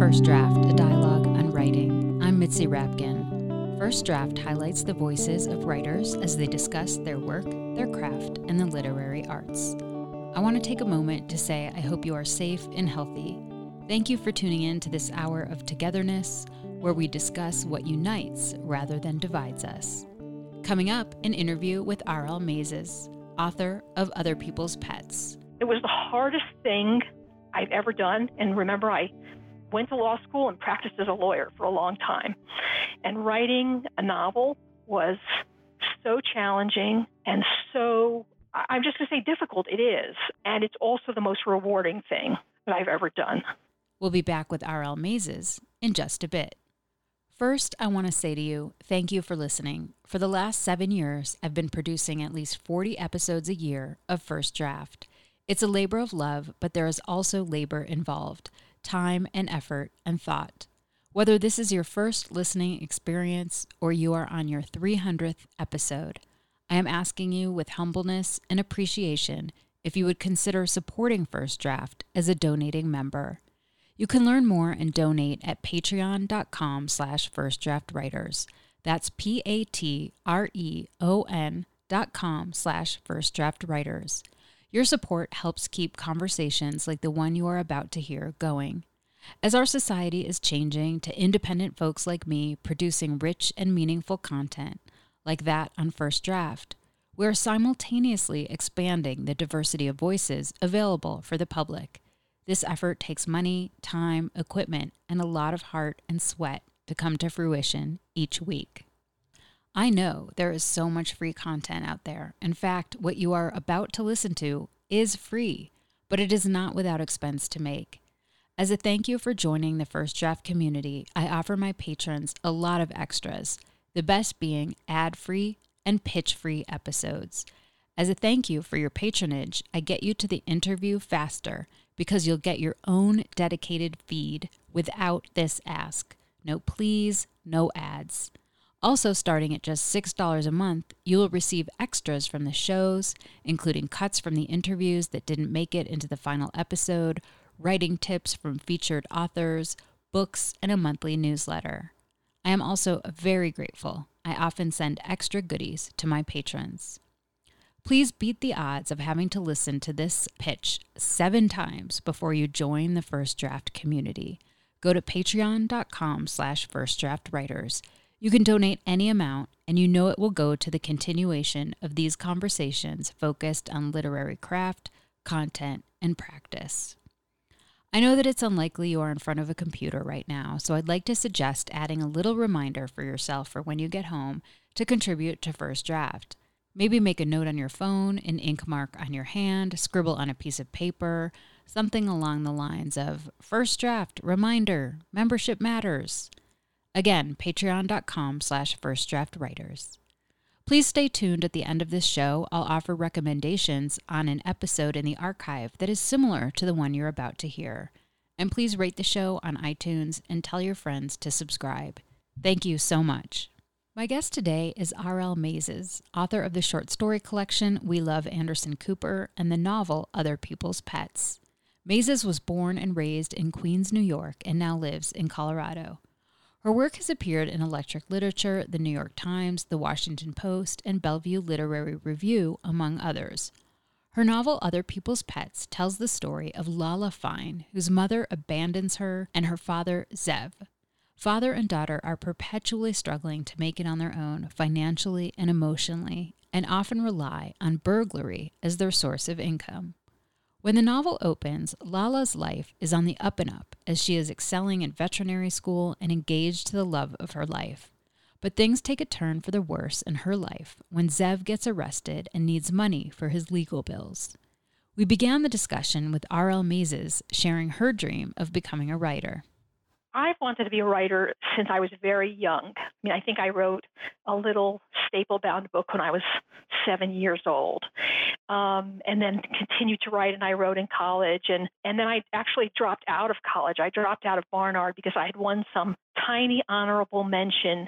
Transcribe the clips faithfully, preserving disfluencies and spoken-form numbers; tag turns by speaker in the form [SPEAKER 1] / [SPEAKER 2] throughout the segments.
[SPEAKER 1] First Draft, a dialogue on writing. I'm Mitzi Rapkin. First Draft highlights the voices of writers as they discuss their work, their craft, and the literary arts. I want to take a moment to say I hope you are safe and healthy. Thank you for tuning in to this hour of togetherness, where we discuss what unites rather than divides us. Coming up, an interview with R L Mazes, author of Other People's Pets.
[SPEAKER 2] It was the hardest thing I've ever done. And remember, I went to law school and practiced as a lawyer for a long time. And writing a novel was so challenging and so, I'm just going to say difficult. It is. And it's also the most rewarding thing that I've ever done.
[SPEAKER 1] We'll be back with R L Mazes in just a bit. First, I want to say to you, thank you for listening. For the last seven years, I've been producing at least forty episodes a year of First Draft. It's a labor of love, but there is also labor involved, time and effort and thought. Whether this is your first listening experience or you are on your three hundredth episode, I am asking you with humbleness and appreciation if you would consider supporting First Draft as a donating member. You can learn more and donate at patreon.com slash firstdraftwriters. That's P-A-T-R-E-O-N dot com slash firstdraftwriters. Your support helps keep conversations like the one you are about to hear going. As our society is changing to independent folks like me producing rich and meaningful content, like that on First Draft, we are simultaneously expanding the diversity of voices available for the public. This effort takes money, time, equipment, and a lot of heart and sweat to come to fruition each week. I know there is so much free content out there. In fact, what you are about to listen to is free, but it is not without expense to make. As a thank you for joining the First Draft community, I offer my patrons a lot of extras, the best being ad-free and pitch-free episodes. As a thank you for your patronage, I get you to the interview faster because you'll get your own dedicated feed without this ask. No please, no ads. Also, starting at just six dollars a month, you will receive extras from the shows, including cuts from the interviews that didn't make it into the final episode, writing tips from featured authors, books, and a monthly newsletter. I am also very grateful. I often send extra goodies to my patrons. Please beat the odds of having to listen to this pitch seven times before you join the First Draft community. Go to patreon.com slash firstdraftwriters. You can donate any amount, and you know it will go to the continuation of these conversations focused on literary craft, content, and practice. I know that it's unlikely you are in front of a computer right now, so I'd like to suggest adding a little reminder for yourself for when you get home to contribute to First Draft. Maybe make a note on your phone, an ink mark on your hand, scribble on a piece of paper, something along the lines of First Draft, reminder, membership matters. Again, patreon.com slash firstdraftwriters. Please stay tuned at the end of this show. I'll offer recommendations on an episode in the archive that is similar to the one you're about to hear. And please rate the show on iTunes and tell your friends to subscribe. Thank you so much. My guest today is R L Mazes, author of the short story collection We Love Anderson Cooper and the novel Other People's Pets. Mazes was born and raised in Queens, New York, and now lives in Colorado. Her work has appeared in Electric Literature, The New York Times, The Washington Post, and Bellevue Literary Review, among others. Her novel Other People's Pets tells the story of Lala Fine, whose mother abandons her, and her father, Zev. Father and daughter are perpetually struggling to make it on their own, financially and emotionally, and often rely on burglary as their source of income. When the novel opens, Lala's life is on the up and up as she is excelling in veterinary school and engaged to the love of her life. But things take a turn for the worse in her life when Zev gets arrested and needs money for his legal bills. We began the discussion with R L Mazes sharing her dream of becoming a writer.
[SPEAKER 2] I've wanted to be a writer since I was very young. I mean, I think I wrote a little staple-bound book when I was seven years old, um, and then continued to write, and I wrote in college. And, and then I actually dropped out of college. I dropped out of Barnard because I had won some tiny honorable mention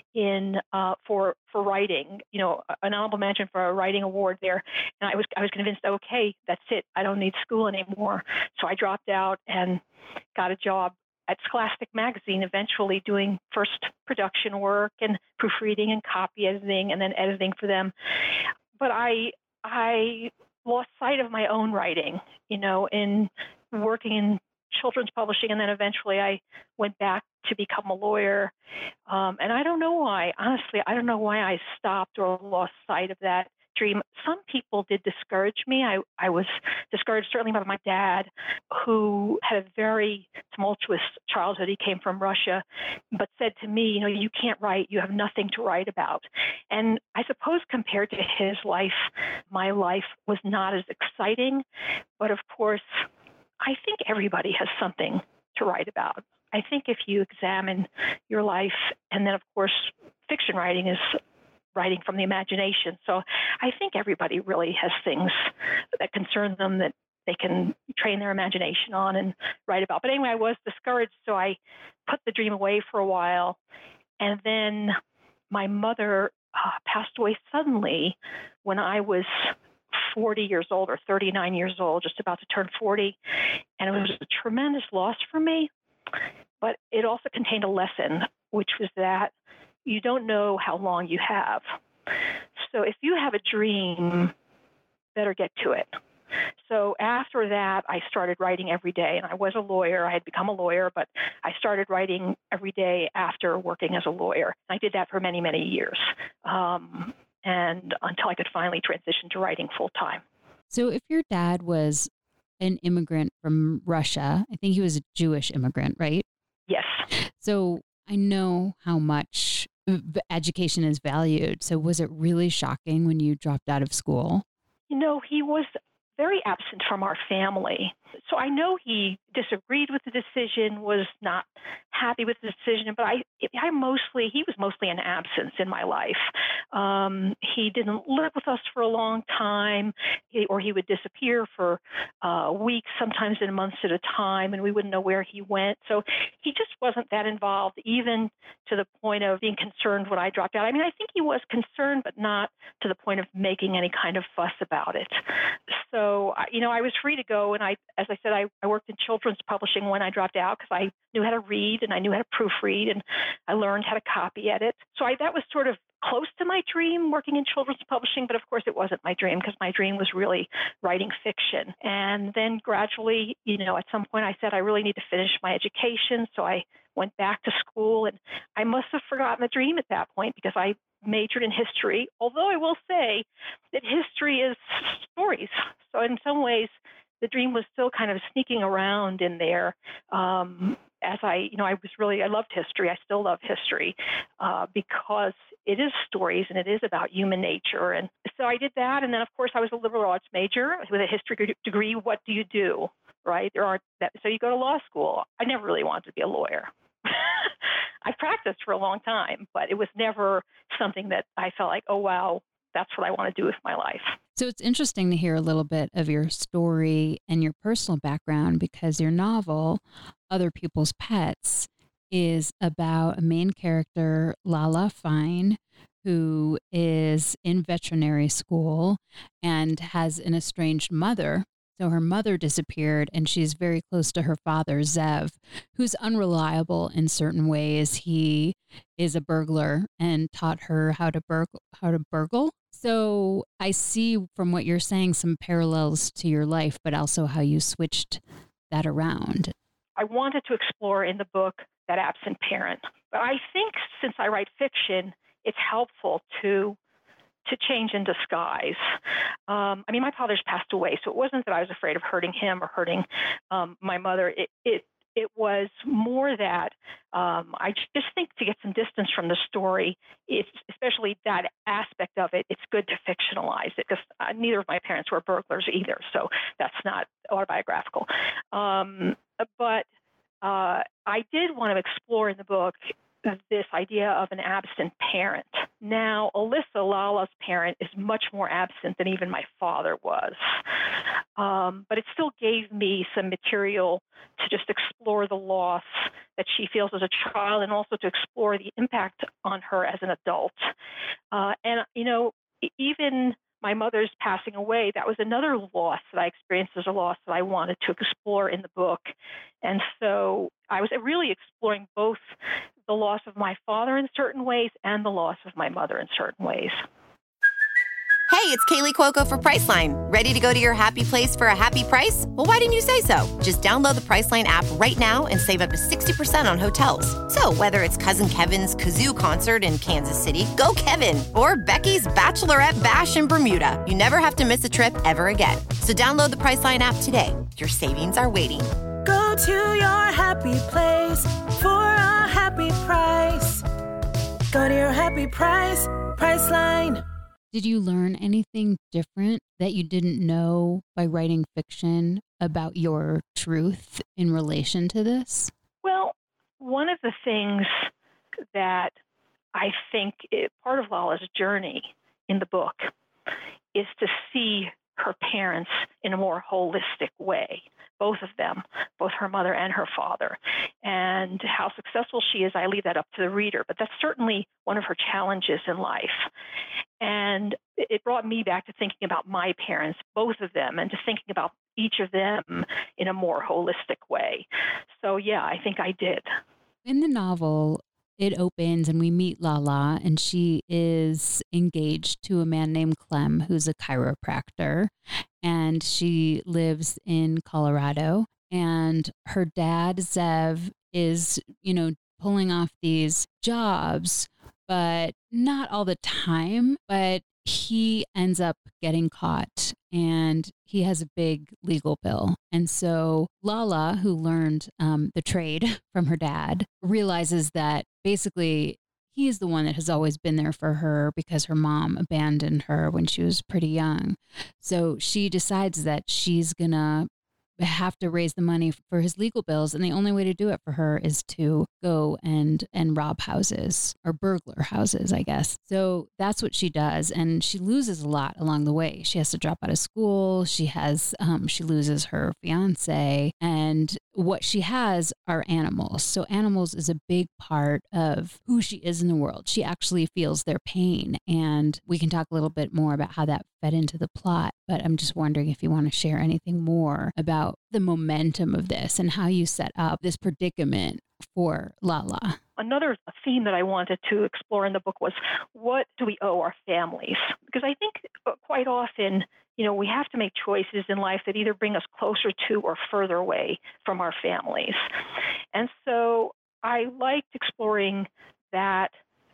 [SPEAKER 2] in uh, for for writing, you know, an honorable mention for a writing award there. And I was I was convinced, okay, that's it. I don't need school anymore. So I dropped out and got a job at Scholastic Magazine, eventually doing first production work and proofreading and copy editing and then editing for them. But I I lost sight of my own writing, you know, in working in children's publishing, and then eventually I went back to become a lawyer. Um, and I don't know why. Honestly, I don't know why I stopped or lost sight of that dream. Some people did discourage me. I, I was discouraged certainly by my dad, who had a very tumultuous childhood. He came from Russia, but said to me, you know, you can't write. You have nothing to write about. And I suppose compared to his life, my life was not as exciting. But of course, I think everybody has something to write about. I think if you examine your life, and then of course, fiction writing is writing from the imagination. So I think everybody really has things that concern them that they can train their imagination on and write about. But anyway, I was discouraged, so I put the dream away for a while. And then my mother uh, passed away suddenly when I was forty years old, or thirty-nine years old, just about to turn forty. And it was a tremendous loss for me. But it also contained a lesson, which was that you don't know how long you have. So if you have a dream, better get to it. So after that, I started writing every day. And I was a lawyer. I had become a lawyer, but I started writing every day after working as a lawyer. I did that for many, many years. Um, and until I could finally transition to writing full time.
[SPEAKER 1] So if your dad was an immigrant from Russia, I think he was a Jewish immigrant, right?
[SPEAKER 2] Yes.
[SPEAKER 1] So I know how much education is valued. So was it really shocking when you dropped out of school?
[SPEAKER 2] You know, he was very absent from our family. So I know he disagreed with the decision, was not happy with the decision, but I, I mostly, he was mostly an absence in my life. Um, he didn't live with us for a long time, he, or he would disappear for uh, weeks, sometimes in months at a time, and we wouldn't know where he went. So he just wasn't that involved, even to the point of being concerned when I dropped out. I mean, I think he was concerned, but not to the point of making any kind of fuss about it. So, you know, I was free to go, and I, as I said, I, I worked in children's publishing when I dropped out because I knew how to read and I knew how to proofread and I learned how to copy edit. So I, that was sort of close to my dream, working in children's publishing, but of course it wasn't my dream because my dream was really writing fiction. And then gradually, you know, at some point I said I really need to finish my education. So I went back to school, and I must have forgotten the dream at that point because I majored in history, although I will say that history is stories. So in some ways, the dream was still kind of sneaking around in there. Um, as I, you know, I was really, I loved history. I still love history uh, because it is stories and it is about human nature. And so I did that. And then, of course, I was a liberal arts major with a history degree. What do you do, right? There aren't that. So you go to law school. I never really wanted to be a lawyer. I practiced for a long time, but it was never something that I felt like, oh, wow, that's what I want to do with my life.
[SPEAKER 1] So it's interesting to hear a little bit of your story and your personal background, because your novel, Other People's Pets, is about a main character, Lala Fine, who is in veterinary school and has an estranged mother. So her mother disappeared, and she's very close to her father, Zev, who's unreliable in certain ways. He is a burglar and taught her how to burgle, how to burgle. So I see from what you're saying some parallels to your life, but also how you switched that around.
[SPEAKER 2] I wanted to explore in the book that absent parent. But I think since I write fiction, it's helpful to to change in disguise. Um, I mean, my father's passed away, so it wasn't that I was afraid of hurting him or hurting um, my mother. It, it it was more that um, I just think to get some distance from the story, it's, especially that aspect of it, it's good to fictionalize it, because uh, neither of my parents were burglars either, so that's not autobiographical. Um, but uh, I did want to explore in the book this idea of an absent parent. Now, Alyssa, Lala's parent, is much more absent than even my father was. Um, but it still gave me some material to just explore the loss that she feels as a child, and also to explore the impact on her as an adult. Uh, and, you know, even my mother's passing away, that was another loss that I experienced as a loss that I wanted to explore in the book. And so I was really exploring both the loss of my father in certain ways and the loss of my mother in certain ways.
[SPEAKER 3] Hey, it's Kaylee Cuoco for Priceline. Ready to go to your happy place for a happy price? Well, why didn't you say so? Just download the Priceline app right now and save up to sixty percent on hotels. So whether it's Cousin Kevin's Kazoo Concert in Kansas City, go Kevin, or Becky's Bachelorette Bash in Bermuda, you never have to miss a trip ever again. So download the Priceline app today. Your savings are waiting.
[SPEAKER 4] Go to your happy place for a happy price. Go to your happy price, Priceline.
[SPEAKER 1] Did you learn anything different that you didn't know by writing fiction about your truth in relation to this?
[SPEAKER 2] Well, one of the things that I think it, part of Lala's journey in the book is to see her parents in a more holistic way, both of them, both her mother and her father. And how successful she is, I leave that up to the reader, but that's certainly one of her challenges in life. And it brought me back to thinking about my parents, both of them, and to thinking about each of them in a more holistic way. So, yeah, I think I did.
[SPEAKER 1] In the novel, it opens and we meet Lala, and she is engaged to a man named Clem, who's a chiropractor, and she lives in Colorado. And her dad, Zev, is, you know, pulling off these jobs, but not all the time. But he ends up getting caught and he has a big legal bill. And so Lala, who learned um, the trade from her dad, realizes that basically he is the one that has always been there for her because her mom abandoned her when she was pretty young. So she decides that she's going to have to raise the money for his legal bills. And the only way to do it for her is to go and, and rob houses or burglar houses, I guess. So that's what she does. And she loses a lot along the way. She has to drop out of school. She has, um, she loses her fiance, and what she has are animals. So animals is a big part of who she is in the world. She actually feels their pain. And we can talk a little bit more about how that fed into the plot. But I'm just wondering if you want to share anything more about the momentum of this and how you set up this predicament for Lala.
[SPEAKER 2] Another theme that I wanted to explore in the book was, what do we owe our families? Because I think quite often, you know, we have to make choices in life that either bring us closer to or further away from our families. And so I liked exploring that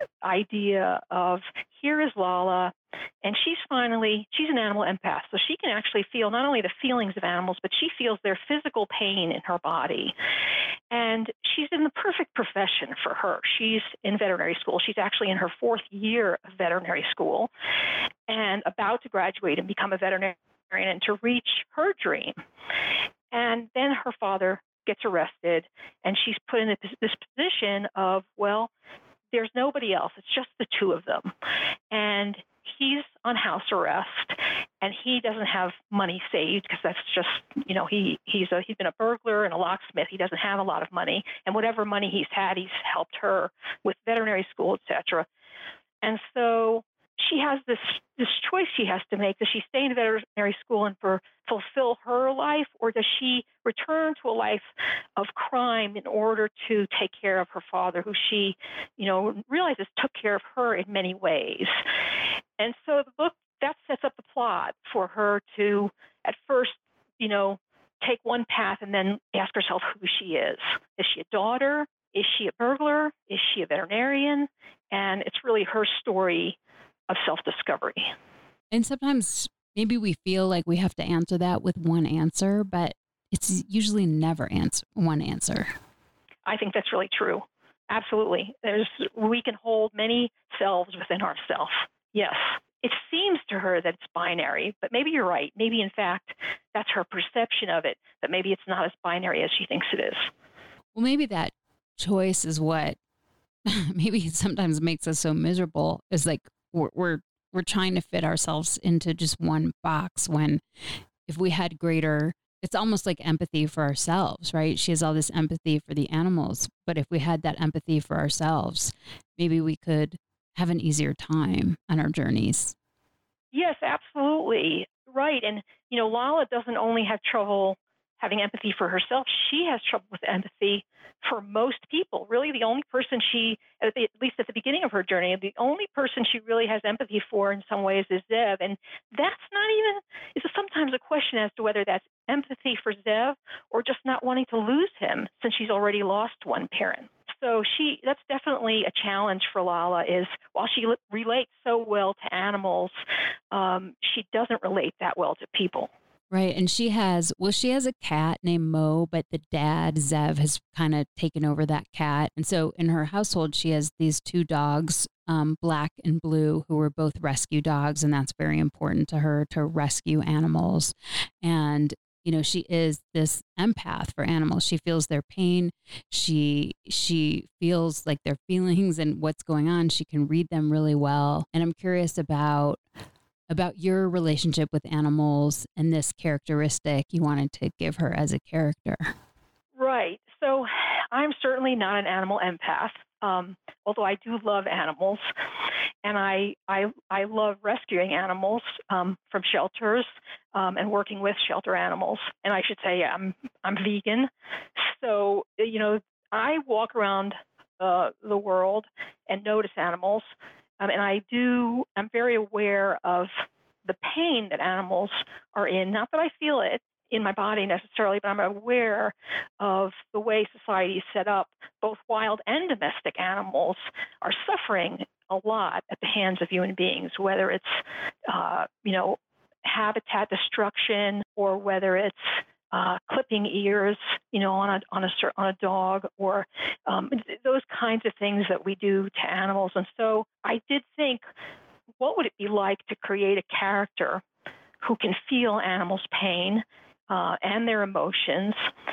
[SPEAKER 2] idea of, here is Lala, and she's finally, she's an animal empath, so she can actually feel not only the feelings of animals, but she feels their physical pain in her body. And she's in the perfect profession for her. She's in veterinary school. She's actually in her fourth year of veterinary school and about to graduate and become a veterinarian and to reach her dream. And then her father gets arrested, and she's put in this position of, well, there's nobody else. It's just the two of them. And he's on house arrest, and he doesn't have money saved because that's just, you know, he he's a, he's been a burglar and a locksmith. He doesn't have a lot of money. And whatever money he's had, he's helped her with veterinary school, et cetera. And so she has this this choice she has to make. Does she stay in veterinary school and for, fulfill her life, or does she return to a life of crime in order to take care of her father, who she, you know, realizes took care of her in many ways? And so the book, that sets up the plot for her to, at first, you know, take one path and then ask herself who she is. Is she a daughter? Is she a burglar? Is she a veterinarian? And it's really her story of self-discovery.
[SPEAKER 1] And sometimes maybe we feel like we have to answer that with one answer, but it's usually never answer one answer.
[SPEAKER 2] I think that's really true. Absolutely. There's, we can hold many selves within ourselves. Yes. It seems to her that it's binary, but maybe you're right. Maybe, in fact, that's her perception of it, that maybe it's not as binary as she thinks it is.
[SPEAKER 1] Well, maybe that choice is what maybe it sometimes makes us so miserable, is like we're, we're we're trying to fit ourselves into just one box, when if we had greater, it's almost like empathy for ourselves, right? She has all this empathy for the animals, but if we had that empathy for ourselves, maybe we could have an easier time on our journeys.
[SPEAKER 2] Yes, absolutely. Right. And, you know, Lala doesn't only have trouble having empathy for herself, she has trouble with empathy for most people. Really, the only person she, at, the, at least at the beginning of her journey, the only person she really has empathy for in some ways is Zev. And that's not even, it's sometimes a question as to whether that's empathy for Zev or just not wanting to lose him since she's already lost one parent. So she, that's definitely a challenge for Lala is while she relates so well to animals, um, she doesn't relate that well to people.
[SPEAKER 1] Right. And she has, well, she has a cat named Mo, but the dad, Zev, has kind of taken over that cat. And so in her household, she has these two dogs, um, Black and Blue, who are both rescue dogs. And that's very important to her to rescue animals. And, you know, she is this empath for animals. She feels their pain. She, she feels like their feelings and what's going on. She can read them really well. And I'm curious about about your relationship with animals and this characteristic you wanted to give her as a character.
[SPEAKER 2] Right. So I'm certainly not an animal empath, um, although I do love animals. And I I, I love rescuing animals um, from shelters um, and working with shelter animals. And I should say I'm, I'm vegan. So, you know, I walk around uh, the world and notice animals. Um, and I do, I'm very aware of the pain that animals are in. Not that I feel it in my body necessarily, but I'm aware of the way society is set up. Both wild and domestic animals are suffering a lot at the hands of human beings, whether it's, uh, you know, habitat destruction or whether it's Uh, clipping ears, you know, on a on a on a dog, or um, those kinds of things that we do to animals. And so I did think, what would it be like to create a character who can feel animals' pain uh, and their emotions,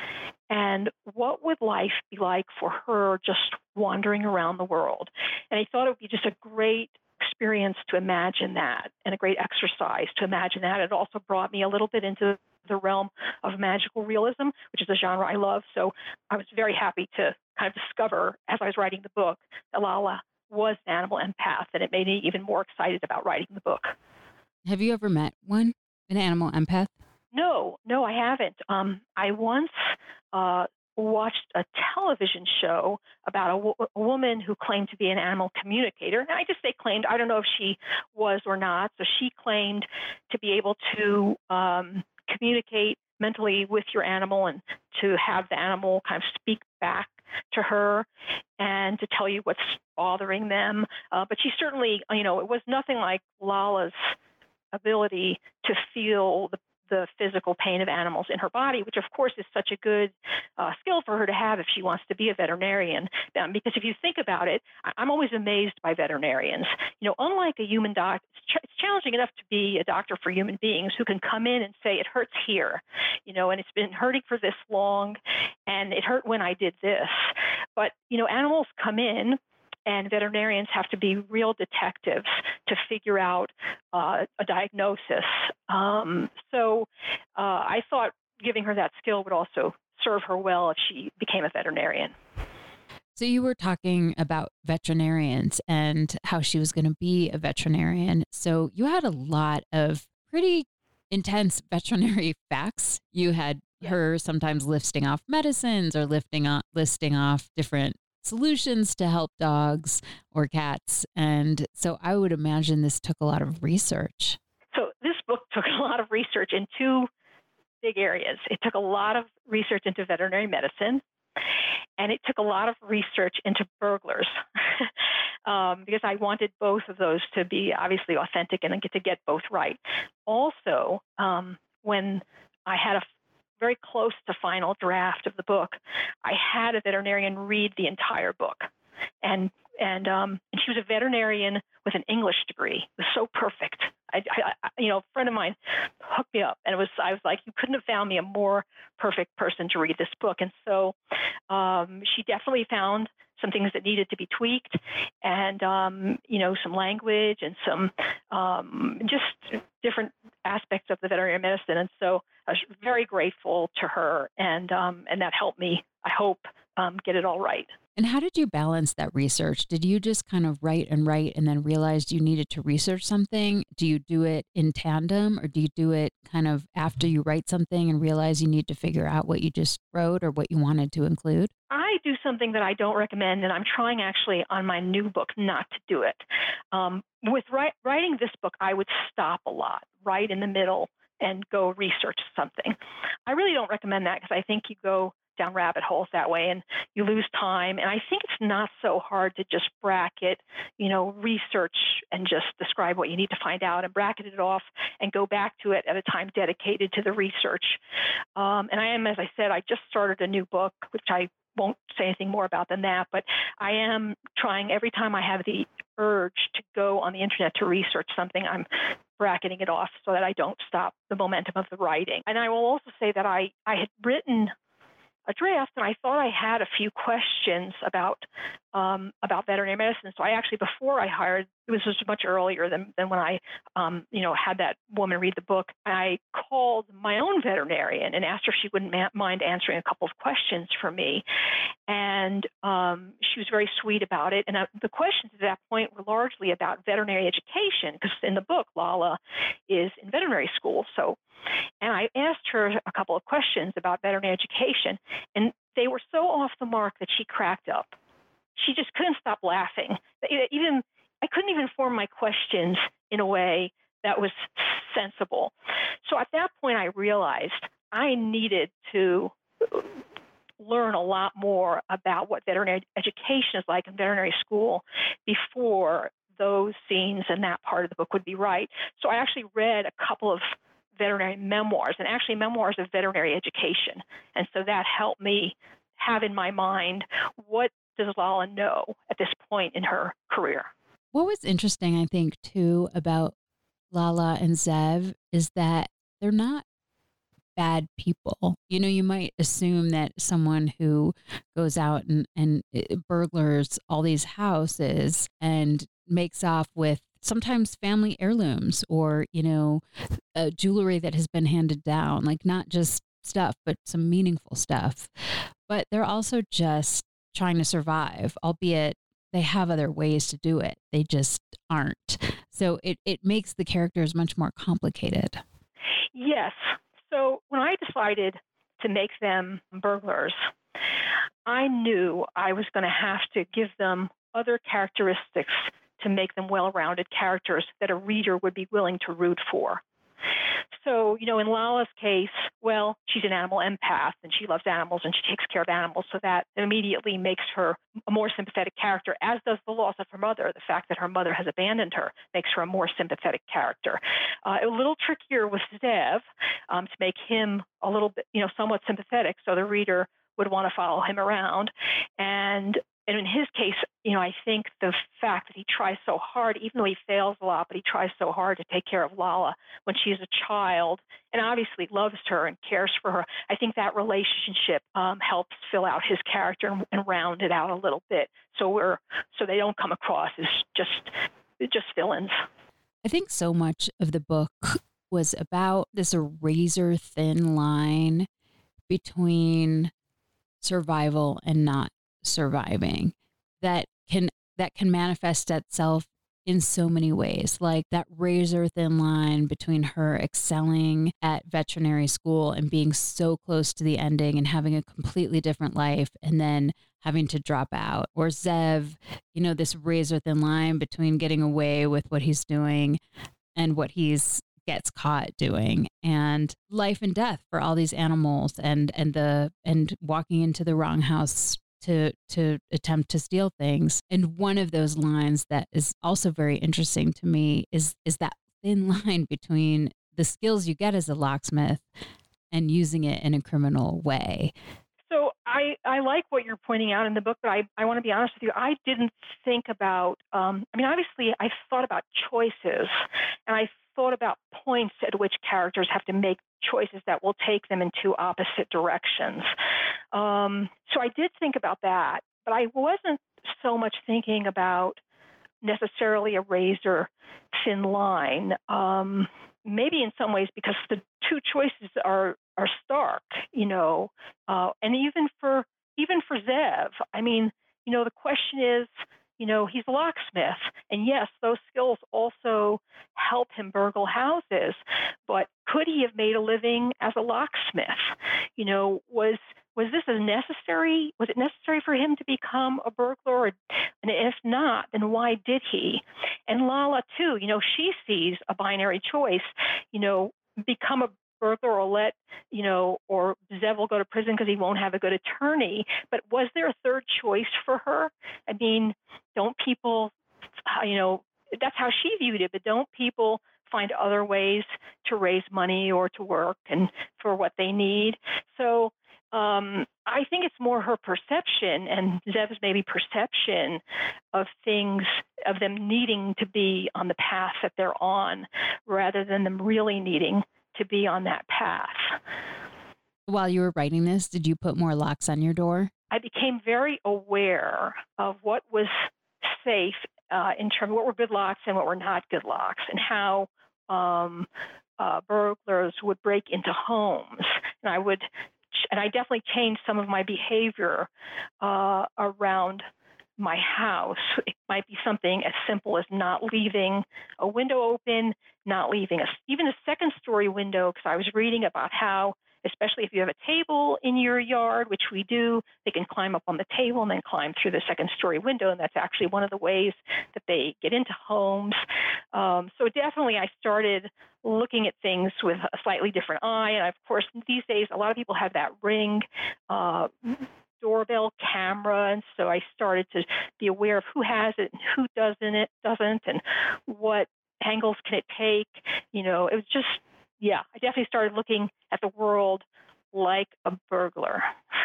[SPEAKER 2] and what would life be like for her just wandering around the world? And I thought it would be just a great experience to imagine that, and a great exercise to imagine that. It also brought me a little bit into the realm of magical realism, which is a genre I love. So I was very happy to kind of discover as I was writing the book that Lala was an animal empath, and it made me even more excited about writing the book.
[SPEAKER 1] Have you ever met one, an animal empath?
[SPEAKER 2] No, no, I haven't. Um, I once uh, watched a television show about a, w- a woman who claimed to be an animal communicator. And I just say claimed, I don't know if she was or not. So she claimed to be able to um, communicate mentally with your animal and to have the animal kind of speak back to her and to tell you what's bothering them. Uh, but she certainly, you know, it was nothing like Lala's ability to feel the the physical pain of animals in her body, which of course is such a good uh, skill for her to have if she wants to be a veterinarian. Um, because if you think about it, I'm always amazed by veterinarians. You know, unlike a human doctor, it's, ch- it's challenging enough to be a doctor for human beings who can come in and say, it hurts here, you know, and it's been hurting for this long, and it hurt when I did this. But, you know, animals come in, and veterinarians have to be real detectives to figure out uh, a diagnosis. Um, so uh, I thought giving her that skill would also serve her well if she became a veterinarian.
[SPEAKER 1] So you were talking about veterinarians and how she was going to be a veterinarian. So you had a lot of pretty intense veterinary facts. You had yeah. her sometimes listing off medicines or lifting off, listing off different solutions to help dogs or cats. And so I would imagine this took a lot of research.
[SPEAKER 2] So this book took a lot of research in two big areas. It took a lot of research into veterinary medicine, and it took a lot of research into burglars um, because I wanted both of those to be obviously authentic and get to get both right. Also, um, when I had a very close to final draft of the book, I had a veterinarian read the entire book. And and um, and she was a veterinarian with an English degree. It was so perfect. I, I, you know, a friend of mine hooked me up, and it was I was like, you couldn't have found me a more perfect person to read this book. And so um, she definitely found some things that needed to be tweaked, and um, you know, some language and some um, just different aspects of the veterinary medicine. And so I was very grateful to her, and um, and that helped me, I hope, um, get it all right.
[SPEAKER 1] And how did you balance that research? Did you just kind of write and write and then realized you needed to research something? Do you do it in tandem, or do you do it kind of after you write something and realize you need to figure out what you just wrote or what you wanted to include?
[SPEAKER 2] I do something that I don't recommend, and I'm trying actually on my new book not to do it. Um, with write, writing this book, I would stop a lot, right in the middle, and go research something. I really don't recommend that because I think you go down rabbit holes that way and you lose time. And I think it's not so hard to just bracket, you know, research and just describe what you need to find out and bracket it off and go back to it at a time dedicated to the research. Um, and I am, as I said, I just started a new book, which I won't say anything more about than that, but I am trying every time I have the urge to go on the internet to research something, I'm bracketing it off so that I don't stop the momentum of the writing. And I will also say that I, I had written a draft, and I thought I had a few questions about um, about veterinary medicine. So I actually, before I hired, it was just much earlier than, than when I, um, you know, had that woman read the book. I called my own veterinarian and asked her if she wouldn't ma- mind answering a couple of questions for me. And um, she was very sweet about it. And uh, the questions at that point were largely about veterinary education, because in the book, Lala is in veterinary school. So, and I asked her a couple of questions about veterinary education, and they were so off the mark that she cracked up. She just couldn't stop laughing. Even I couldn't even form my questions in a way that was sensible. So at that point, I realized I needed to learn a lot more about what veterinary education is like in veterinary school before those scenes in that part of the book would be right. So I actually read a couple of veterinary memoirs, and actually memoirs of veterinary education. And so that helped me have in my mind, what does Lala know at this point in her career?
[SPEAKER 1] What was interesting, I think, too, about Lala and Zev is that they're not bad people. You know, you might assume that someone who goes out and, and burglars all these houses and makes off with sometimes family heirlooms or, you know, uh, jewelry that has been handed down, like not just stuff, but some meaningful stuff. But they're also just trying to survive, albeit they have other ways to do it. They just aren't. So it, it makes the characters much more complicated.
[SPEAKER 2] Yes. So when I decided to make them burglars, I knew I was going to have to give them other characteristics to make them well-rounded characters that a reader would be willing to root for. So, you know, in Lala's case, well, she's an animal empath and she loves animals and she takes care of animals. So that immediately makes her a more sympathetic character, as does the loss of her mother. The fact that her mother has abandoned her makes her a more sympathetic character. Uh, a little trickier with Zev um, to make him a little bit, you know, somewhat sympathetic. So the reader would want to follow him around. And And in his case, you know, I think the fact that he tries so hard, even though he fails a lot, but he tries so hard to take care of Lala when she is a child and obviously loves her and cares for her, I think that relationship um, helps fill out his character and, and round it out a little bit. So we're so they don't come across as just just villains.
[SPEAKER 1] I think so much of the book was about this razor thin line between survival and not surviving that can that can manifest itself in so many ways, like that razor thin line between her excelling at veterinary school and being so close to the ending and having a completely different life and then having to drop out, or Zev, you know, this razor thin line between getting away with what he's doing and what he's gets caught doing, and life and death for all these animals, and and the and walking into the wrong house to to attempt to steal things. And one of those lines that is also very interesting to me is is that thin line between the skills you get as a locksmith and using it in a criminal way.
[SPEAKER 2] So I, I like what you're pointing out in the book, but I, I want to be honest with you. I didn't think about, um, I mean, obviously I thought about choices, and I thought about points at which characters have to make choices that will take them in two opposite directions. Um, so I did think about that, but I wasn't so much thinking about necessarily a razor thin line. Um, maybe in some ways because the two choices are are stark, you know, uh, and even for even for Zev, I mean, you know, the question is, you know, he's a locksmith. And yes, those skills also help him burgle houses. But could he have made a living as a locksmith? You know, was was this a necessary? Was it necessary for him to become a burglar? And if not, then why did he? And Lala, too, you know, she sees a binary choice, you know, become a burglar or let, you know, or Zev will go to prison because he won't have a good attorney. But was there a third choice for her? I mean, don't people, you know, that's how she viewed it, but don't people find other ways to raise money or to work and for what they need? So um, I think it's more her perception and Zev's maybe perception of things, of them needing to be on the path that they're on rather than them really needing to be on that path.
[SPEAKER 1] While you were writing this, did you put more locks on your door?
[SPEAKER 2] I became very aware of what was safe uh, in terms of what were good locks and what were not good locks, and how um, uh, burglars would break into homes. And I would, and I definitely changed some of my behavior uh, around my house. It might be something as simple as not leaving a window open, not leaving a, even a second story window, because I was reading about how, especially if you have a table in your yard, which we do, they can climb up on the table and then climb through the second story window. And that's actually one of the ways that they get into homes. Um, so definitely I started looking at things with a slightly different eye. And of course, these days, a lot of people have that Ring uh, doorbell camera, and so I started to be aware of who has it and who doesn't it doesn't, and what angles can it take. You know, it was just, yeah, I definitely started looking at the world like a burglar.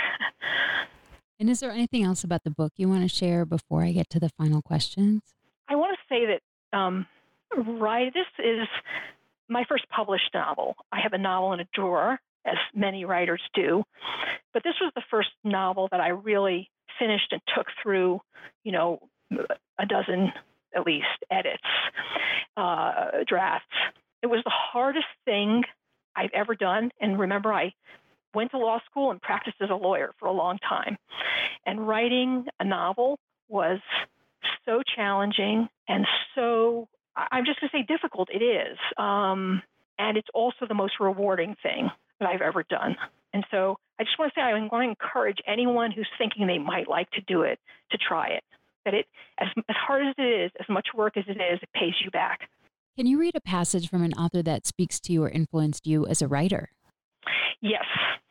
[SPEAKER 1] And is there anything else about the book you want to share before I get to the final questions?
[SPEAKER 2] I want to say that, um, right, this is my first published novel. I have a novel in a drawer, as many writers do. But this was the first novel that I really finished and took through, you know, a dozen, at least, edits, uh, drafts. It was the hardest thing I've ever done. And remember, I went to law school and practiced as a lawyer for a long time. And writing a novel was so challenging and so, I'm just going to say difficult. It is. Um, and it's also the most rewarding thing that I've ever done. And so I just want to say I want to encourage anyone who's thinking they might like to do it to try it. That it, as, as hard as it is, as much work as it is, it pays you back.
[SPEAKER 1] Can you read a passage from an author that speaks to you or influenced you as a writer?
[SPEAKER 2] Yes.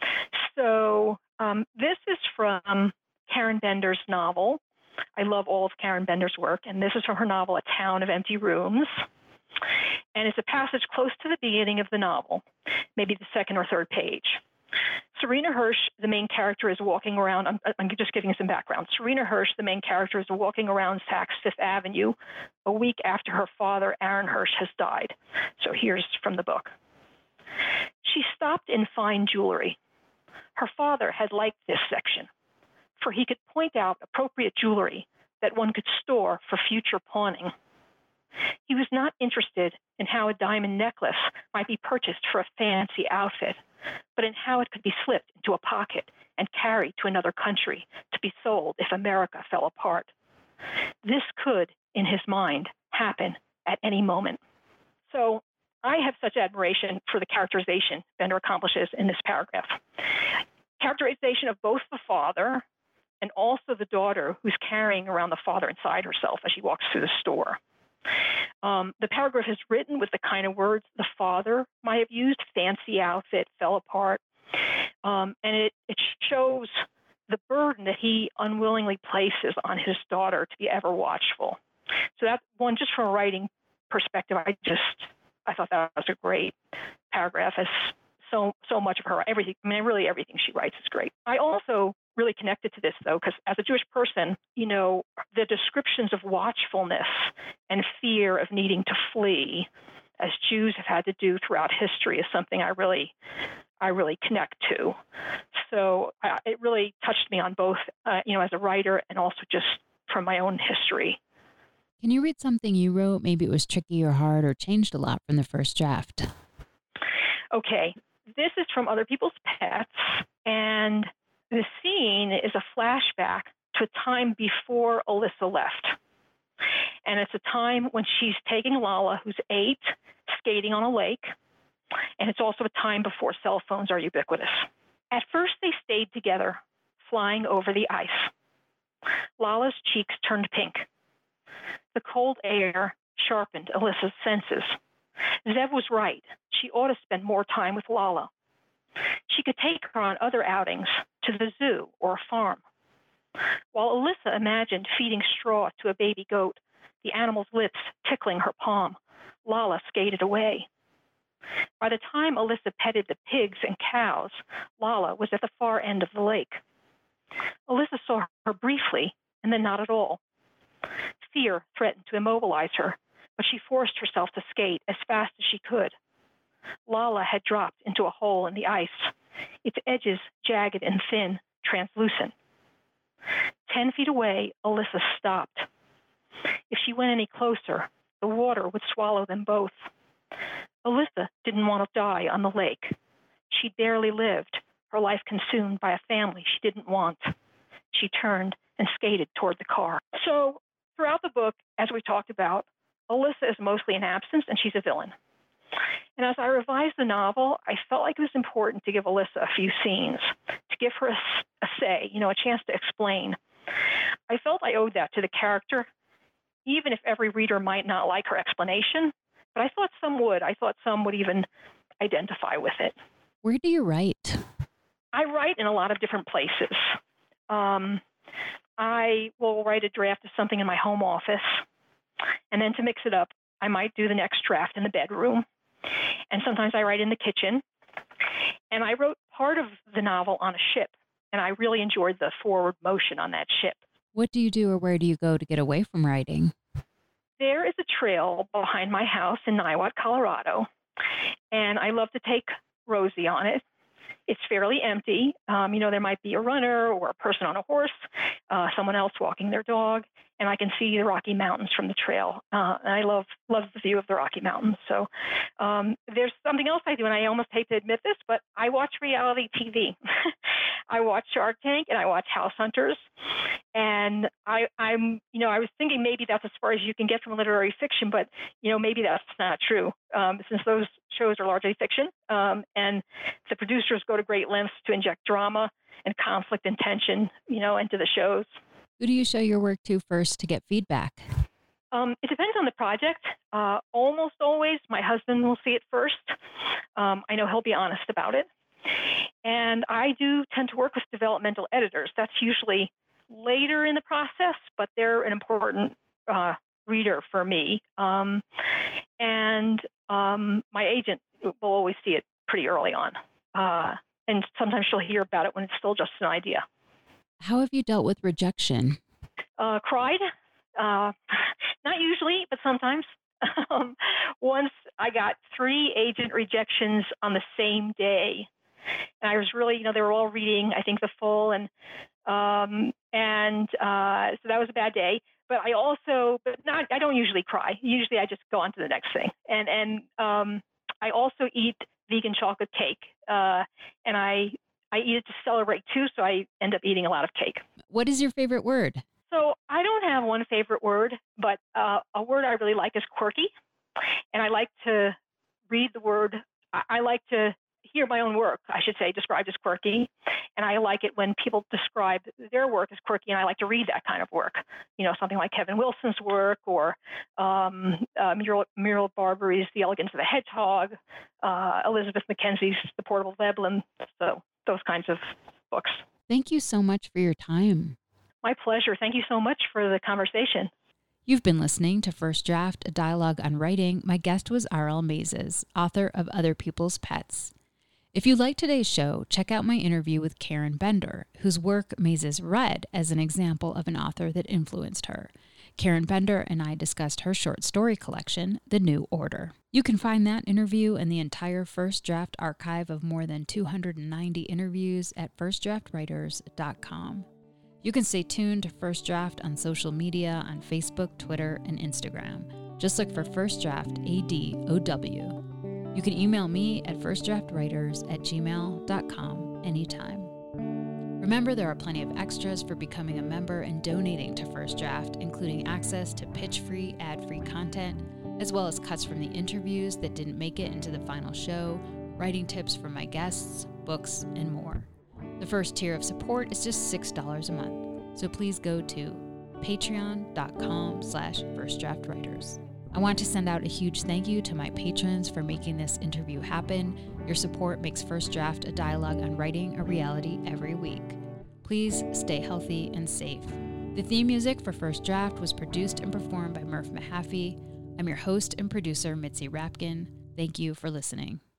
[SPEAKER 2] So um, this is from Karen Bender's novel. I love all of Karen Bender's work, and this is from her novel, A Town of Empty Rooms. And it's a passage close to the beginning of the novel, maybe the second or third page. Serena Hirsch, the main character, is walking around. I'm, I'm just giving some background. Serena Hirsch, the main character, is walking around Saks Fifth Avenue a week after her father, Aaron Hirsch, has died. So here's from the book. She stopped in fine jewelry. Her father had liked this section, for he could point out appropriate jewelry that one could store for future pawning. He was not interested in how a diamond necklace might be purchased for a fancy outfit, but in how it could be slipped into a pocket and carried to another country to be sold if America fell apart. This could, in his mind, happen at any moment. So I have such admiration for the characterization Bender accomplishes in this paragraph. Characterization of both the father and also the daughter who's carrying around the father inside herself as she walks through the store. Um, the paragraph is written with the kind of words the father might have used: fancy outfit, fell apart. Um, and it, it shows the burden that he unwillingly places on his daughter to be ever watchful. So that's one, just from a writing perspective, I just, I thought that was a great paragraph. As so, so much of her, everything, I mean, really everything she writes is great. I also really connected to this, though, because as a Jewish person, you know, the descriptions of watchfulness and fear of needing to flee, as Jews have had to do throughout history, is something I really, I really connect to. So uh, it really touched me on both, uh, you know, as a writer and also just from my own history.
[SPEAKER 1] Can you read something you wrote? Maybe it was tricky or hard or changed a lot from the first draft.
[SPEAKER 2] Okay, this is from Other People's Pets, and the scene is a flashback to a time before Alyssa left. And it's a time when she's taking Lala, who's eight, skating on a lake. And it's also a time before cell phones are ubiquitous. At first, they stayed together, flying over the ice. Lala's cheeks turned pink. The cold air sharpened Alyssa's senses. Zev was right. She ought to spend more time with Lala. She could take her on other outings, to the zoo or a farm. While Alyssa imagined feeding straw to a baby goat, the animal's lips tickling her palm, Lala skated away. By the time Alyssa petted the pigs and cows, Lala was at the far end of the lake. Alyssa saw her briefly, and then not at all. Fear threatened to immobilize her, but she forced herself to skate as fast as she could. Lala had dropped into a hole in the ice, its edges jagged and thin, translucent. Ten feet away, Alyssa stopped. If she went any closer, the water would swallow them both. Alyssa didn't want to die on the lake. She barely lived, her life consumed by a family she didn't want. She turned and skated toward the car. So throughout the book, as we talked about, Alyssa is mostly an absence, and she's a villain. And as I revised the novel, I felt like it was important to give Alyssa a few scenes, to give her a, a say, you know, a chance to explain. I felt I owed that to the character, even if every reader might not like her explanation. But I thought some would. I thought some would even identify with it.
[SPEAKER 1] Where do you write?
[SPEAKER 2] I write in a lot of different places. Um, I will write a draft of something in my home office, and then to mix it up, I might do the next draft in the bedroom. And sometimes I write in the kitchen. And I wrote part of the novel on a ship, and I really enjoyed the forward motion on that ship.
[SPEAKER 1] What do you do, or where do you go to get away from writing?
[SPEAKER 2] There is a trail behind my house in Niwot, Colorado, and I love to take Rosie on it. It's fairly empty. Um, you know, there might be a runner or a person on a horse, uh, someone else walking their dog, and I can see the Rocky Mountains from the trail. Uh, and I love love the view of the Rocky Mountains. So um, there's something else I do, and I almost hate to admit this, but I watch reality T V. I watch Shark Tank, and I watch House Hunters. And I, I'm, you know, I was thinking maybe that's as far as you can get from literary fiction, but, you know, maybe that's not true, um, since those shows are largely fiction. Um, and the producers go to great lengths to inject drama and conflict and tension, you know, into the shows.
[SPEAKER 1] Who do you show your work to first to get feedback?
[SPEAKER 2] Um, it depends on the project. Uh, almost always, my husband will see it first. Um, I know he'll be honest about it. And I do tend to work with developmental editors. That's usually later in the process, but they're an important uh, reader for me. Um, and um, my agent will always see it pretty early on. Uh, and sometimes she'll hear about it when it's still just an idea.
[SPEAKER 1] How have you dealt with rejection?
[SPEAKER 2] Uh, cried. Uh, not usually, but sometimes. um, once I got three agent rejections on the same day. And I was really, you know, they were all reading, I think, the full, and um, and uh, so that was a bad day. But I also, but not, I don't usually cry. Usually, I just go on to the next thing. And and um, I also eat vegan chocolate cake, uh, and I I eat it to celebrate too. So I end up eating a lot of cake.
[SPEAKER 1] What is your favorite word?
[SPEAKER 2] So I don't have one favorite word, but uh, a word I really like is quirky, and I like to read the word. I, I like to hear my own work, I should say, described as quirky. And I like it when people describe their work as quirky, and I like to read that kind of work. You know, something like Kevin Wilson's work, or um, uh, Muriel, Muriel Barbery's The Elegance of the Hedgehog, uh, Elizabeth Mackenzie's The Portable Veblen. So those kinds of books.
[SPEAKER 1] Thank you so much for your time.
[SPEAKER 2] My pleasure. Thank you so much for the conversation.
[SPEAKER 1] You've been listening to First Draft, a dialogue on writing. My guest was R L Mazes, author of Other People's Pets. If you liked today's show, check out my interview with Karen Bender, whose work Mazes read as an example of an author that influenced her. Karen Bender and I discussed her short story collection, The New Order. You can find that interview and the entire First Draft archive of more than two hundred ninety interviews at first draft writers dot com. You can stay tuned to First Draft on social media on Facebook, Twitter, and Instagram. Just look for First Draft A D O W. You can email me at first draft writers at gmail dot com anytime. Remember, there are plenty of extras for becoming a member and donating to First Draft, including access to pitch-free, ad-free content, as well as cuts from the interviews that didn't make it into the final show, writing tips from my guests, books, and more. The first tier of support is just six dollars a month, so please go to patreon.com slash firstdraftwriters. I want to send out a huge thank you to my patrons for making this interview happen. Your support makes First Draft a dialogue on writing a reality every week. Please stay healthy and safe. The theme music for First Draft was produced and performed by Murph Mahaffey. I'm your host and producer, Mitzi Rapkin. Thank you for listening.